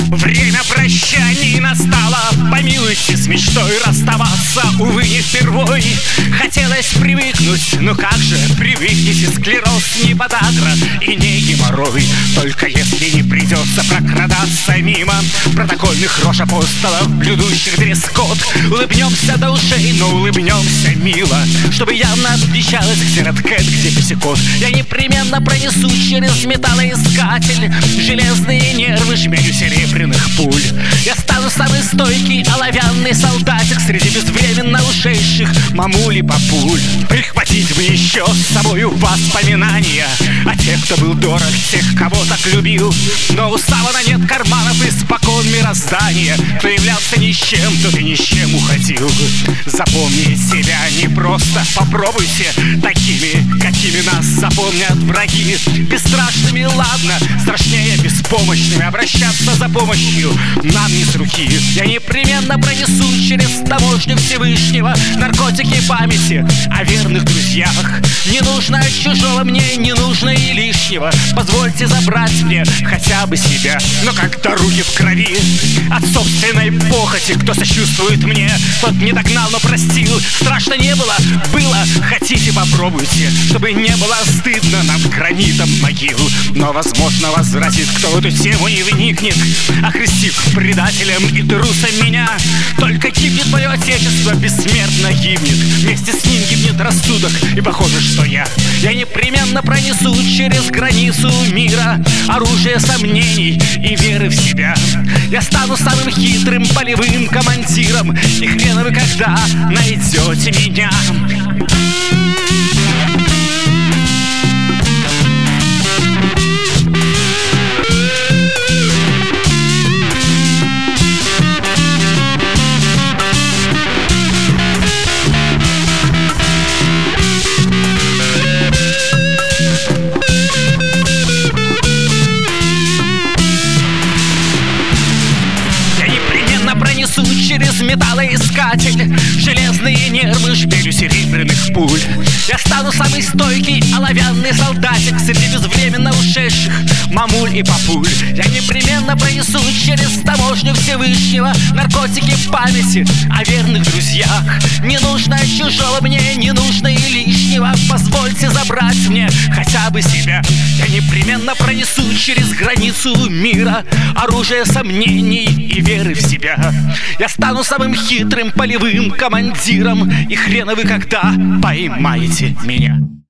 Время прощаний настало. Помилуйте, с мечтой расставаться, увы, не впервой. Хотелось привыкнуть, но как же привыкнете? Склероз не подагра и не геморрой. Только если не придется прокрадаться мимо протокольных рож апостолов, блюдущих дресс-код. Улыбнемся до ушей, но улыбнемся мило, чтобы явно отличалось, где Редкэт, где Песикот. Я непременно пронесу через металлоискатель железные нервы жменю серебряных пуль. Я стану самый стойкий оловянный солдатик среди безвременно ушедших мамуль и папуль. Прихватить бы еще с собою воспоминания о тех, кто был дорог, тех, кого так любил. Но у савана нет карманов испокон мироздания. Кто являлся ни с чем, тот и ни с чем уходил. Запомнить себя непросто, попробуйте такими, какими нас запомнят враги. Бесстрашными, ладно, страшнее беспомощными. Обращаться за помощью нам не с руки. Я непременно пронесу через таможню Всевышнего наркотики памяти о верных друзьях. Не нужно чужого мне, не нужно и лишнего. Позвольте забрать мне хотя бы себя. Но когда руки в крови от собственной похоти, кто сочувствует мне, тот не догнал, но простил. Страшно не было, было, хотите попробуйте, чтобы не было стыдно над гранитом могил. Но возможно возразит, кто в эту тему не вникнет, окрестив предателем и трусом меня. Только гибнет мое отечество, бессмертно гибнет. Вместе с ним гибнет рассудок. И похоже, что я непременно пронесу через границу мира оружие сомнений и веры в себя. Я стану самым хитрым полевым командиром, и хрен вы когда найдете меня. Через металлоискатель железные нервы жменю серебряных пуль. Я стану самый стойкий оловянный солдатик среди безвременно ушедших мамуль и папуль. Я непременно пронесу через таможню Всевышнего наркотики памяти о верных друзьях. Не нужно чужого мне, не нужно и лишнего. Позвольте забрать мне хотя бы себя. Я непременно пронесу через границу мира оружие сомнений и веры в себя. Я стану самым хитрым полевым командиром, и хрен вы когда поймаете меня.